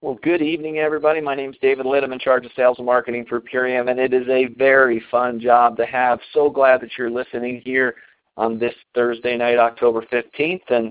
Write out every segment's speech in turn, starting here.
Well, good evening, everybody. My name is David Litt. I'm in charge of sales and marketing for Purium, and it is a very fun job to have. So glad that you're listening here on this Thursday night, October 15th. And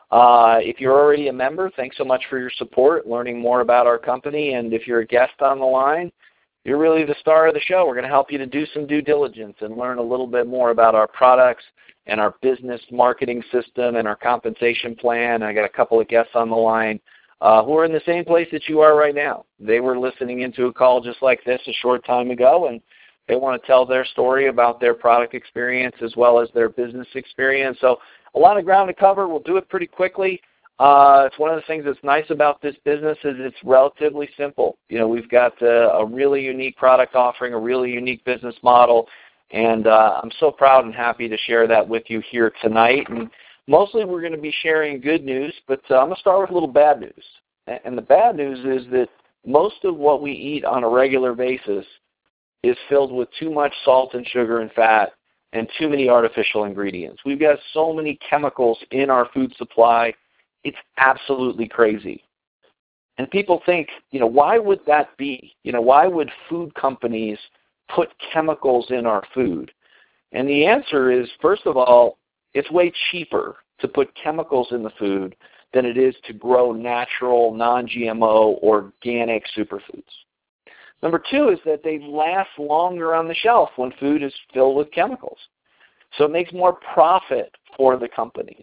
if you're already a member, thanks so much for your support, learning more about our company. And if you're a guest on the line, you're really the star of the show. We're going to help you to do some due diligence and learn a little bit more about our products and our business marketing system and our compensation plan. I got a couple of guests on the line who are in the same place that you are right now. They were listening into a call just like this a short time ago, and they want to tell their story about their product experience as well as their business experience. So a lot of ground to cover. We'll do it pretty quickly. It's one of the things that's nice about this business is it's relatively simple. You know, we've got a really unique product offering, a really unique business model, and I'm so proud and happy to share that with you here tonight. And mostly we're going to be sharing good news, but I'm going to start with a little bad news. And the bad news is that most of what we eat on a regular basis is filled with too much salt and sugar and fat and too many artificial ingredients. We've got so many chemicals in our food supply. It's absolutely crazy. And people think, you know, why would that be? You know, why would food companies put chemicals in our food? And the answer is, first of all, it's way cheaper to put chemicals in the food than it is to grow natural, non-GMO, organic superfoods. Number two is that they last longer on the shelf when food is filled with chemicals. So it makes more profit for the companies.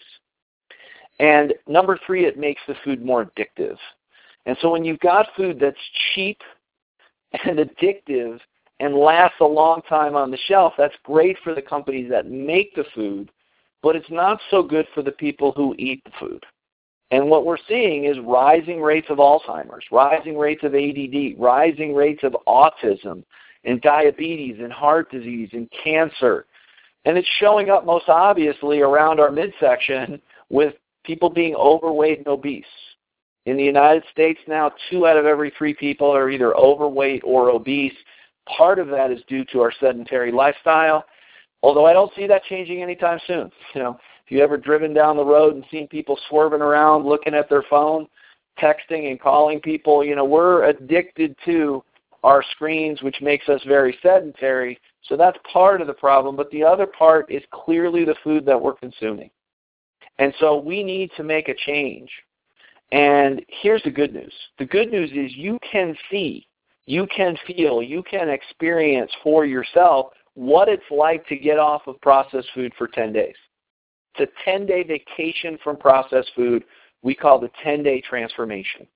And number three, it makes the food more addictive. And so when you've got food that's cheap and addictive and lasts a long time on the shelf, that's great for the companies that make the food, but it's not so good for the people who eat the food. And what we're seeing is rising rates of Alzheimer's, rising rates of ADD, rising rates of autism and diabetes and heart disease and cancer. And it's showing up most obviously around our midsection with people being overweight and obese. In the United States now, 2 out of every 3 people are either overweight or obese. Part of that is due to our sedentary lifestyle, although I don't see that changing anytime soon. You know, if you ever driven down the road and seen people swerving around, looking at their phone, texting and calling people, you know, we're addicted to our screens, which makes us very sedentary. So that's part of the problem. But the other part is clearly the food that we're consuming. And so we need to make a change. And here's the good news. The good news is you can see, you can feel, you can experience for yourself what it's like to get off of processed food for 10 days. It's a 10-day vacation from processed food. We call the 10-day transformation.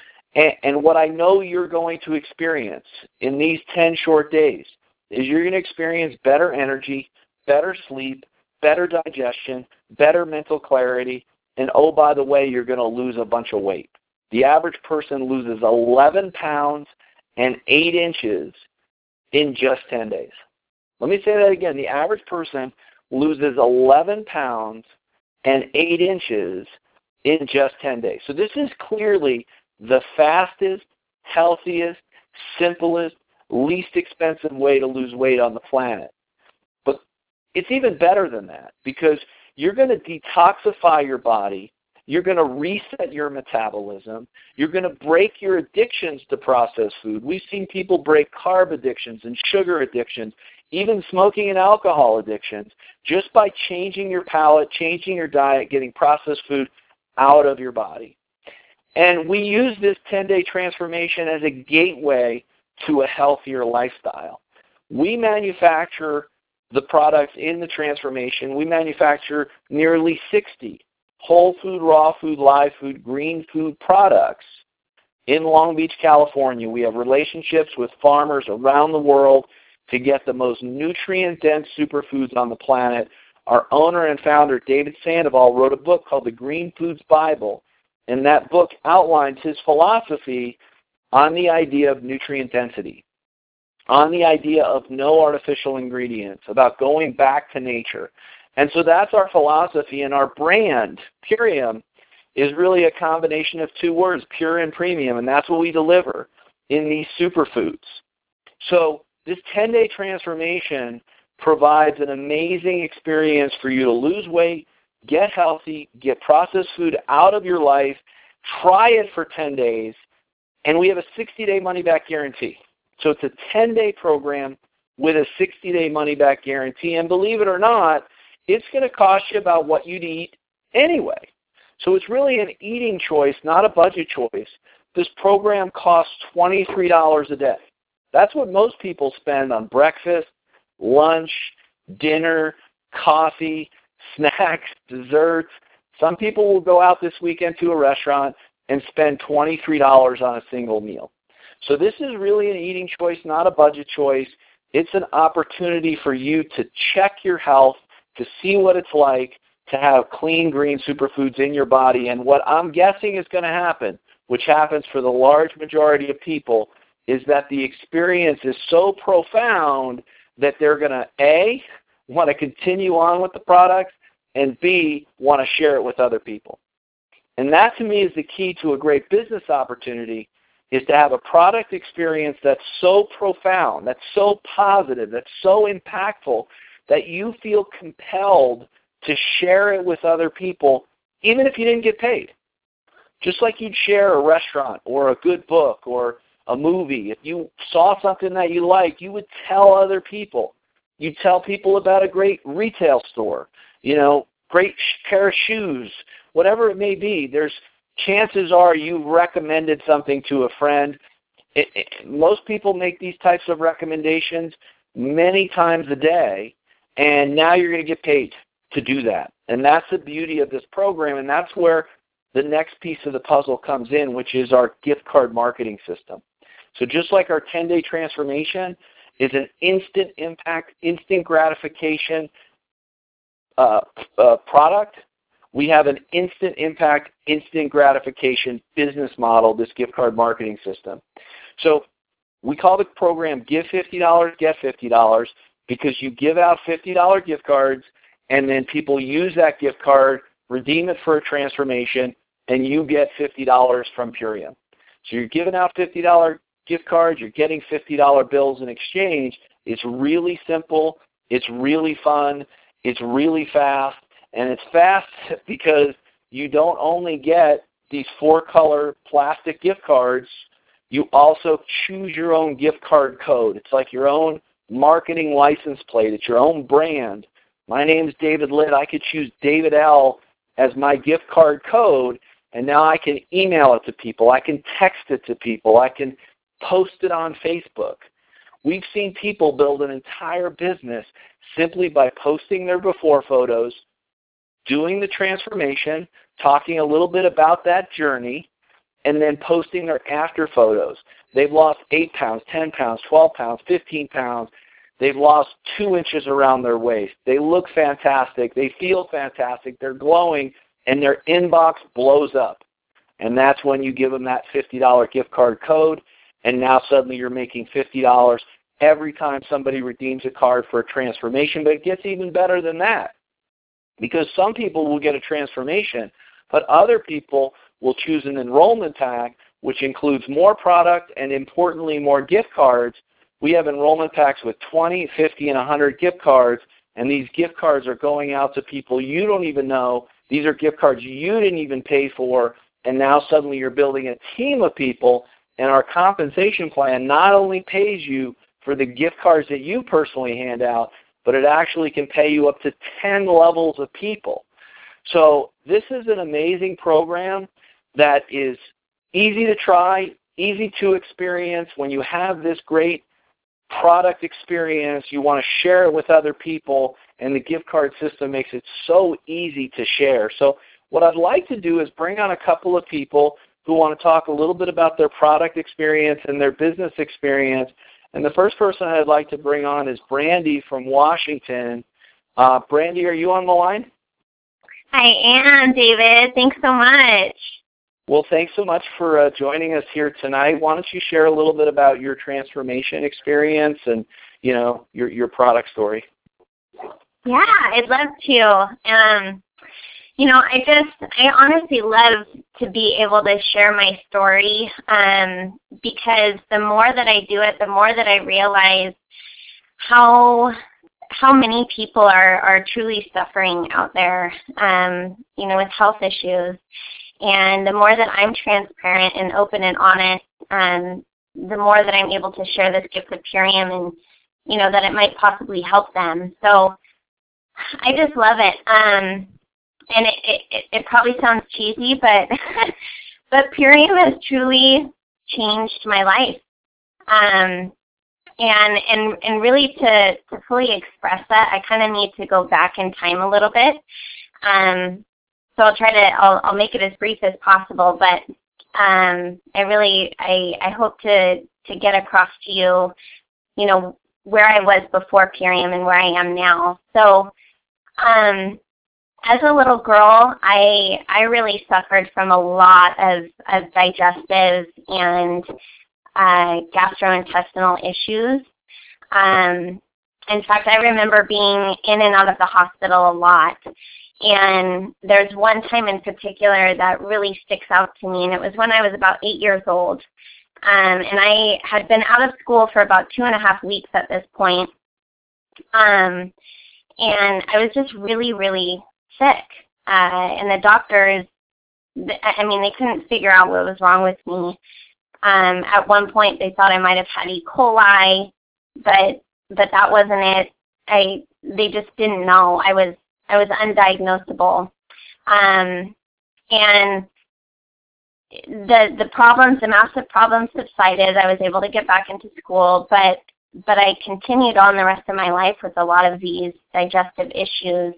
And what I know you're going to experience in these 10 short days is you're going to experience better energy, better sleep, better digestion, better mental clarity, and oh, by the way, you're going to lose a bunch of weight. The average person loses 11 pounds and 8 inches in just 10 days. Let me say that again. The average person loses 11 pounds and 8 inches in just 10 days. So this is clearly the fastest, healthiest, simplest, least expensive way to lose weight on the planet. But it's even better than that because you're going to detoxify your body. You're going to reset your metabolism. You're going to break your addictions to processed food. We've seen people break carb addictions and sugar addictions, even smoking and alcohol addictions, just by changing your palate, changing your diet, getting processed food out of your body. And we use this 10-day transformation as a gateway to a healthier lifestyle. We manufacture the products in the transformation. We manufacture nearly 60 whole food, raw food, live food, green food products in Long Beach, California. We have relationships with farmers around the world to get the most nutrient-dense superfoods on the planet. Our owner and founder, David Sandoval, wrote a book called The Green Foods Bible, and that book outlines his philosophy on the idea of nutrient density, on the idea of no artificial ingredients, about going back to nature. And so that's our philosophy, and our brand, Purium, is really a combination of 2 words, pure and premium, and that's what we deliver in these superfoods. So this 10-day transformation provides an amazing experience for you to lose weight, get healthy, get processed food out of your life, try it for 10 days, and we have a 60-day money-back guarantee. So it's a 10-day program with a 60-day money-back guarantee, and believe it or not, it's going to cost you about what you'd eat anyway. So it's really an eating choice, not a budget choice. This program costs $23 a day. That's what most people spend on breakfast, lunch, dinner, coffee, snacks, desserts. Some people will go out this weekend to a restaurant and spend $23 on a single meal. So this is really an eating choice, not a budget choice. It's an opportunity for you to check your health, to see what it's like to have clean, green superfoods in your body. And what I'm guessing is going to happen, which happens for the large majority of people, is that the experience is so profound that they're going to, A, want to continue on with the products, and B, want to share it with other people. And that, to me, is the key to a great business opportunity, is to have a product experience that's so profound, that's so positive, that's so impactful, that you feel compelled to share it with other people, even if you didn't get paid. Just like you'd share a restaurant or a good book or a movie. If you saw something that you liked, you would tell other people. You'd tell people about a great retail store, great pair of shoes, whatever it may be. There's chances are you've recommended something to a friend. Most people make these types of recommendations many times a day, and now you're going to get paid to do that. And that's the beauty of this program, and that's where the next piece of the puzzle comes in, which is our gift card marketing system. So just like our 10-day transformation is an instant impact, instant gratification product, we have an instant impact, instant gratification business model, this gift card marketing system. So we call the program Give $50, Get $50, because you give out $50 gift cards, and then people use that gift card, redeem it for a transformation, and you get $50 from Purium. So you're giving out $50 gift cards, you're getting $50 bills in exchange. It's really simple, it's really fun, it's really fast, and it's fast because you don't only get these 4-color plastic gift cards, you also choose your own gift card code. It's like your own marketing license plate. It's your own brand. My name is David Litt. I could choose David L. as my gift card code, and now I can email it to people. I can text it to people. I can post it on Facebook. We've seen people build an entire business simply by posting their before photos, doing the transformation, talking a little bit about that journey, and then posting their after photos. They've lost 8 pounds, 10 pounds, 12 pounds, 15 pounds. They've lost 2 inches around their waist. They look fantastic. They feel fantastic. They're glowing, and their inbox blows up. And that's when you give them that $50 gift card code, and now suddenly you're making $50 every time somebody redeems a card for a transformation. But it gets even better than that, because some people will get a transformation, but other people will choose an enrollment pack, which includes more product and, importantly, more gift cards. We have enrollment packs with 20, 50, and 100 gift cards, and these gift cards are going out to people you don't even know. These are gift cards you didn't even pay for, and now suddenly you're building a team of people, and our compensation plan not only pays you for the gift cards that you personally hand out, but it actually can pay you up to 10 levels of people. So this is an amazing program that is easy to try, easy to experience. When you have this great product experience, you want to share it with other people, and the gift card system makes it so easy to share. So what I'd like to do is bring on a couple of people who want to talk a little bit about their product experience and their business experience. And the first person I'd like to bring on is Brandy from Washington. Brandy, are you on the line? I am, David. Thanks so much. Well, thanks so much for joining us here tonight. Why don't you share a little bit about your transformation experience and, your product story? Yeah, I'd love to. I honestly love to be able to share my story because the more that I do it, the more that I realize how many people are truly suffering out there, with health issues. And the more that I'm transparent and open and honest, the more that I'm able to share this gift of Purium and, that it might possibly help them. So I just love it. And it probably sounds cheesy, but but Purium has truly changed my life. And really to fully express that, I kind of need to go back in time a little bit. So I'll make it as brief as possible, but I hope to get across to you, where I was before Purium and where I am now. So as a little girl, I really suffered from a lot of digestive and gastrointestinal issues. In fact, I remember being in and out of the hospital a lot. And there's one time in particular that really sticks out to me, and it was when I was about 8 years old. And I had been out of school for about 2.5 weeks at this point. And I was just really, really sick. And the doctors, they couldn't figure out what was wrong with me. At one point, they thought I might have had E. coli, but that wasn't it. They just didn't know. I was undiagnosable. And the massive problems subsided. I was able to get back into school, but I continued on the rest of my life with a lot of these digestive issues.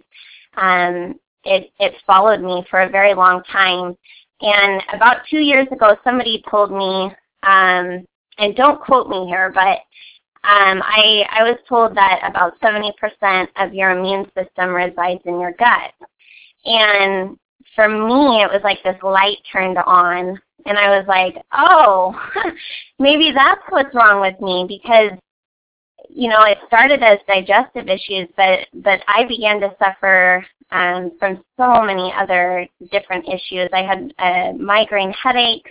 It followed me for a very long time. And about 2 years ago, somebody told me, and don't quote me here, but I was told that about 70% of your immune system resides in your gut. And for me, it was like this light turned on, and I was like, oh, maybe that's what's wrong with me, because, it started as digestive issues, but I began to suffer from so many other different issues. I had migraine headaches.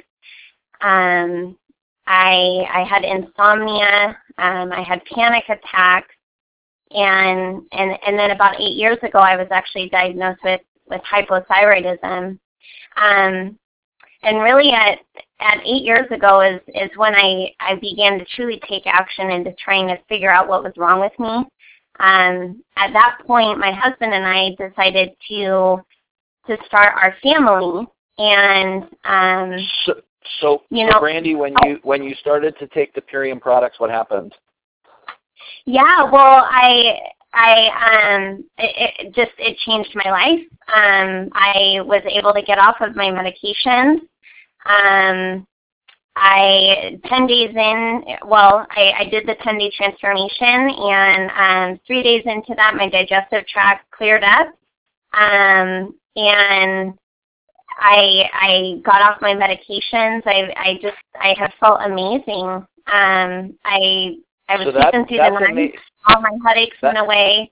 I had insomnia. I had panic attacks, and then about 8 years ago, I was actually diagnosed with hypothyroidism. And really, at 8 years ago is when I began to truly take action into trying to figure out what was wrong with me. At that point, my husband and I decided to start our family, and So Brandy, when you started to take the Purium products, what happened? Yeah, well, it changed my life. I was able to get off of my medications. I 10 days in, I did the 10-day transformation, and 3 days into that, my digestive tract cleared up, and I got off my medications. I have felt amazing. I was sleeping through the night. All my headaches went away.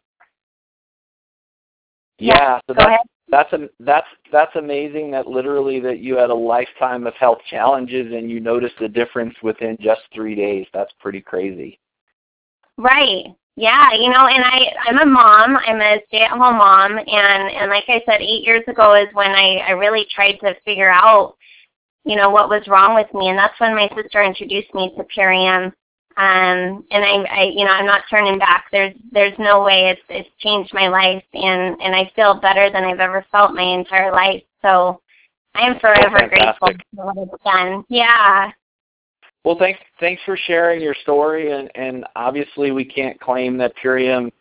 Yeah, so go ahead. That's amazing that literally that you had a lifetime of health challenges and you noticed a difference within just 3 days. That's pretty crazy. Right. Yeah, and I'm a mom. I'm a stay-at-home mom, and like I said, 8 years ago is when I really tried to figure out, what was wrong with me, and that's when my sister introduced me to Purium. And I'm not turning back. There's no way. It's changed my life, and I feel better than I've ever felt my entire life. So I am forever grateful for what it's done. Yeah. Well, thanks for sharing your story, and obviously we can't claim that Purium,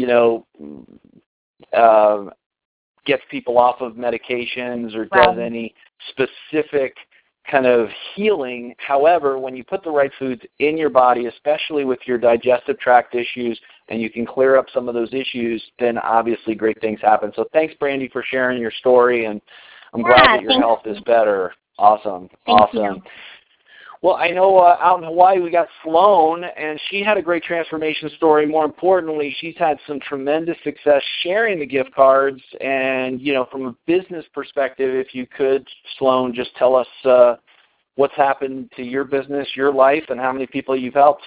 gets people off of medications or does any specific kind of healing. However, when you put the right foods in your body, especially with your digestive tract issues, and you can clear up some of those issues, then obviously great things happen. So thanks, Brandy, for sharing your story, and I'm glad that your health is better. Awesome. Thank you. Well, I know out in Hawaii we got Sloan, and she had a great transformation story. More importantly, she's had some tremendous success sharing the gift cards. And, from a business perspective, if you could, Sloan, just tell us what's happened to your business, your life, and how many people you've helped.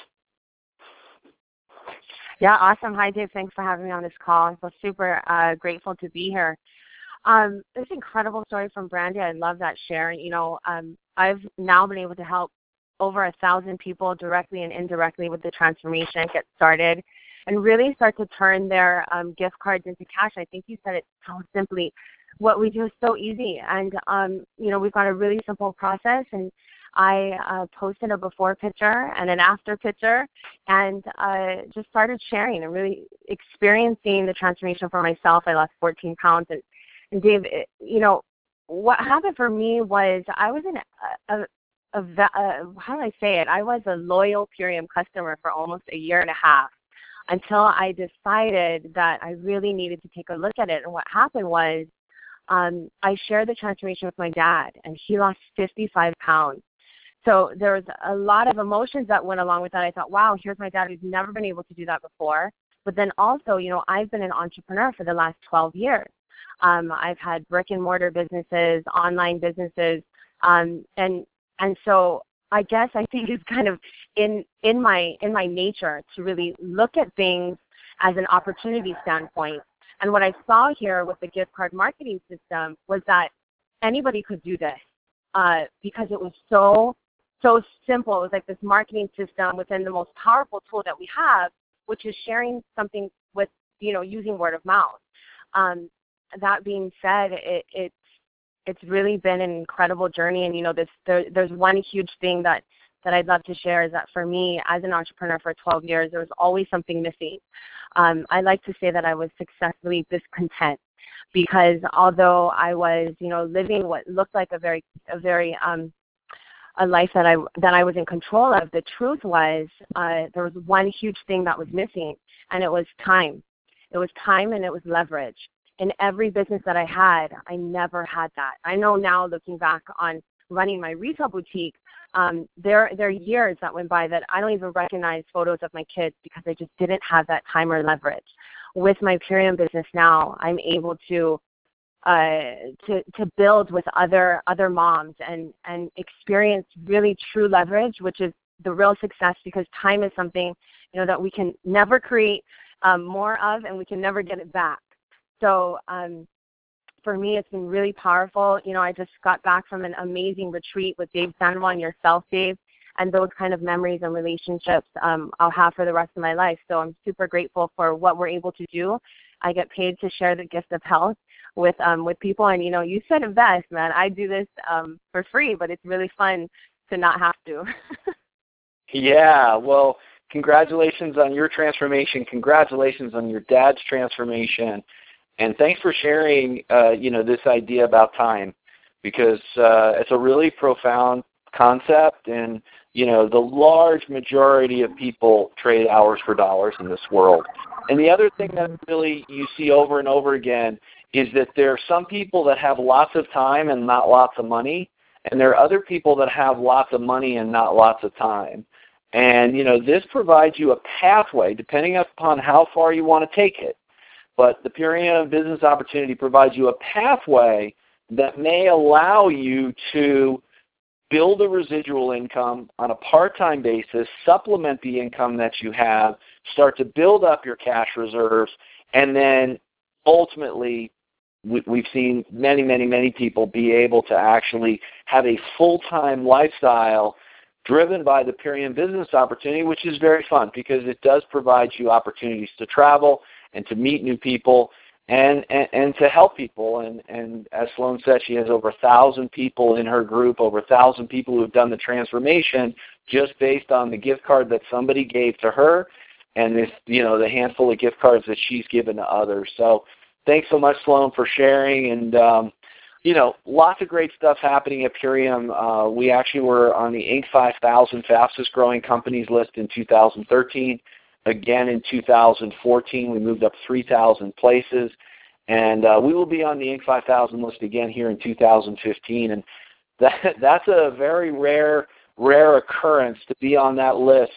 Yeah, awesome. Hi, Dave. Thanks for having me on this call. I'm so super grateful to be here. This incredible story from Brandy. I love that share. I've now been able to help over 1,000 people directly and indirectly with the transformation get started and really start to turn their gift cards into cash. I think you said it so simply. What we do is so easy. And, we've got a really simple process. And I posted a before picture and an after picture and just started sharing and really experiencing the transformation for myself. I lost 14 pounds. And Dave, what happened for me was I was how do I say it? I was a loyal Purium customer for almost a year and a half until I decided that I really needed to take a look at it. And what happened was I shared the transformation with my dad, and he lost 55 pounds. So there was a lot of emotions that went along with that. I thought, wow, here's my dad who's never been able to do that before. But then also, I've been an entrepreneur for the last 12 years. I've had brick and mortar businesses, online businesses, and so I think it's kind of in my nature to really look at things as an opportunity standpoint. And what I saw here with the gift card marketing system was that anybody could do this because it was so simple. It was like this marketing system within the most powerful tool that we have, which is sharing something with, using word of mouth. That being said, it's really been an incredible journey. And, there's one huge thing that I'd love to share is that for me, as an entrepreneur for 12 years, there was always something missing. I like to say that I was successfully discontent because although I was, living what looked like a life that I was in control of, the truth was there was one huge thing that was missing, and it was time. It was time and it was leverage. In every business that I had, I never had that. I know now, looking back on running my retail boutique, there are years that went by that I don't even recognize photos of my kids because I just didn't have that time or leverage. With my Purium business now, I'm able to build with other moms and experience really true leverage, which is the real success, because time is something that we can never create more of, and we can never get it back. So for me, it's been really powerful. I just got back from an amazing retreat with Dave Sandoval and yourself, Dave, and those kind of memories and relationships I'll have for the rest of my life. So I'm super grateful for what we're able to do. I get paid to share the gift of health with people, and you said it best, man. I do this for free, but it's really fun to not have to. Yeah, well, congratulations on your transformation. Congratulations on your dad's transformation. And thanks for sharing, this idea about time, because it's a really profound concept. And, the large majority of people trade hours for dollars in this world. And the other thing that really you see over and over again is that there are some people that have lots of time and not lots of money, and there are other people that have lots of money and not lots of time. And, this provides you a pathway, depending upon how far you want to take it. But the Purium Business Opportunity provides you a pathway that may allow you to build a residual income on a part-time basis, supplement the income that you have, start to build up your cash reserves, and then ultimately we've seen many, many, many people be able to actually have a full-time lifestyle driven by the Purium Business Opportunity, which is very fun because it does provide you opportunities to travel and to meet new people and to help people. And as Sloan said, she has over 1,000 people in her group, over 1,000 people who have done the transformation just based on the gift card that somebody gave to her and this, the handful of gift cards that she's given to others. So thanks so much, Sloan, for sharing. And, lots of great stuff happening at Purium. We actually were on the Inc. 5000 fastest growing companies list in 2013. Again, in 2014, we moved up 3,000 places, and we will be on the Inc. 5000 list again here in 2015. And that's a very rare occurrence to be on that list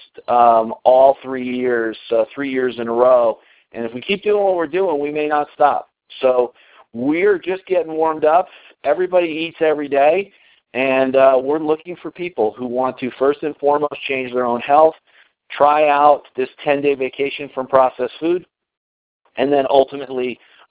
all 3 years, 3 years in a row. And if we keep doing what we're doing, we may not stop. So we're just getting warmed up. Everybody eats every day, and we're looking for people who want to first and foremost change their own health, try out this 10-day vacation from processed food, and then ultimately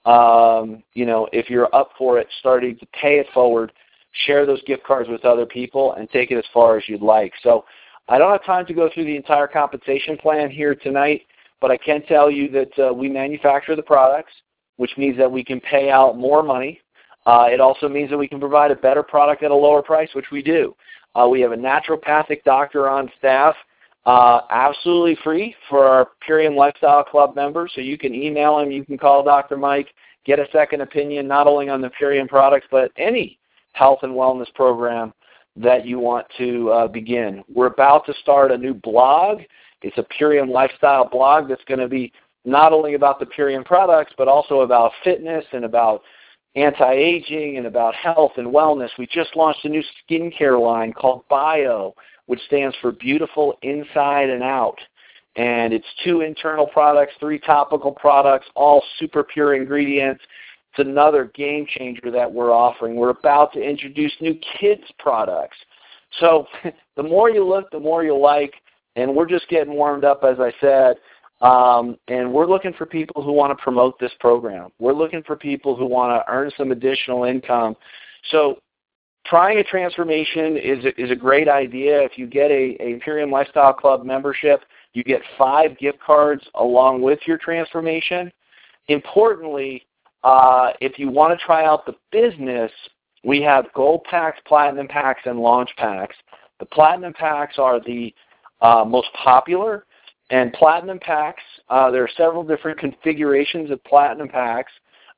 if you're up for it, starting to pay it forward, share those gift cards with other people, and take it as far as you'd like. So I don't have time to go through the entire compensation plan here tonight, but I can tell you that we manufacture the products, which means that we can pay out more money. It also means that we can provide a better product at a lower price, which we do. We have a naturopathic doctor on staff, absolutely free for our Purium Lifestyle Club members. So you can email him, you can call Dr. Mike, get a second opinion not only on the Purium products, but any health and wellness program that you want to begin. We're about to start a new blog. It's a Purium Lifestyle blog that's going to be not only about the Purium products, but also about fitness and about anti-aging and about health and wellness. We just launched a new skincare line called Bio, which stands for Beautiful Inside and Out. And it's 2 internal products, 3 topical products, all super pure ingredients. It's another game changer that we're offering. We're about to introduce new kids products. So the more you look, the more you like. And we're just getting warmed up, as I said. And we're looking for people who want to promote this program. We're looking for people who want to earn some additional income. So trying a transformation is a great idea. If you get a Purium Lifestyle Club membership, you get 5 gift cards along with your transformation. Importantly, if you want to try out the business, we have Gold Packs, Platinum Packs, and Launch Packs. The Platinum Packs are the most popular. And Platinum Packs, there are several different configurations of Platinum Packs.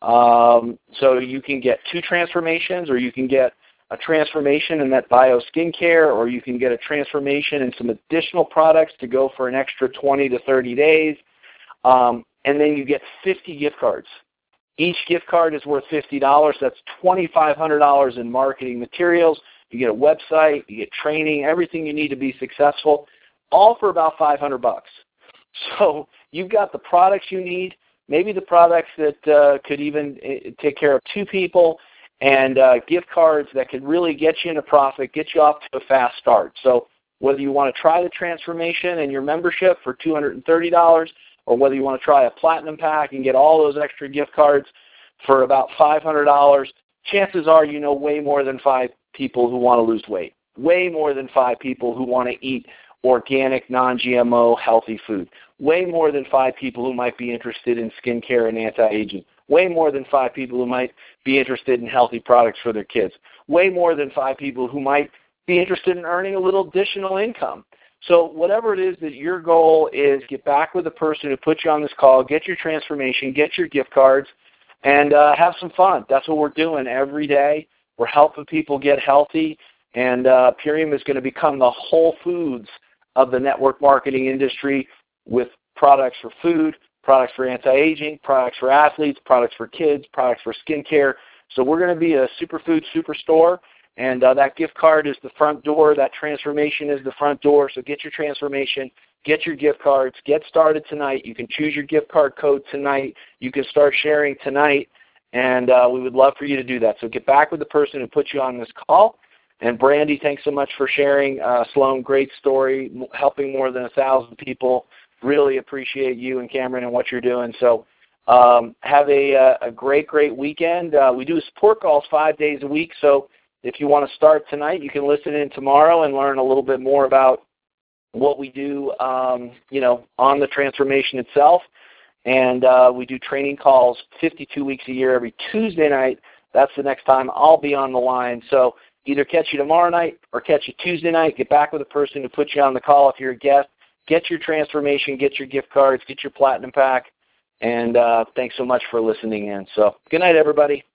So you can get 2 transformations, or you can get a transformation in that Bio skincare, or you can get a transformation and some additional products to go for an extra 20 to 30 days. And then you get 50 gift cards. Each gift card is worth $50. That's $2,500 in marketing materials. You get a website, you get training, everything you need to be successful, all for about $500. So you've got the products you need, maybe the products that could even take care of 2 people, and gift cards that could really get you in a profit, get you off to a fast start. So whether you want to try the transformation and your membership for $230, or whether you want to try a Platinum Pack and get all those extra gift cards for about $500, chances are you know way more than 5 people who want to lose weight, way more than 5 people who want to eat organic, non-GMO, healthy food, way more than 5 people who might be interested in skincare and anti-aging, way more than 5 people who might be interested in healthy products for their kids, way more than 5 people who might be interested in earning a little additional income. So whatever it is that your goal is, get back with the person who put you on this call, get your transformation, get your gift cards, and have some fun. That's what we're doing every day. We're helping people get healthy, and Purium is going to become the Whole Foods of the network marketing industry, with products for food, products for anti-aging, products for athletes, products for kids, products for skincare. So we're going to be a superfood superstore, and that gift card is the front door. That transformation is the front door. So get your transformation, get your gift cards, get started tonight. You can choose your gift card code tonight. You can start sharing tonight, and we would love for you to do that. So get back with the person who put you on this call. And Brandy, thanks so much for sharing. Sloan, great story, helping more than 1,000 people. Really appreciate you and Cameron and what you're doing. So have a great, great weekend. We do support calls 5 days a week. So if you want to start tonight, you can listen in tomorrow and learn a little bit more about what we do, on the transformation itself. And we do training calls 52 weeks a year, every Tuesday night. That's the next time I'll be on the line. So either catch you tomorrow night or catch you Tuesday night. Get back with the person who put you on the call if you're a guest. Get your transformation, get your gift cards, get your Platinum Pack, and thanks so much for listening in. So good night, everybody.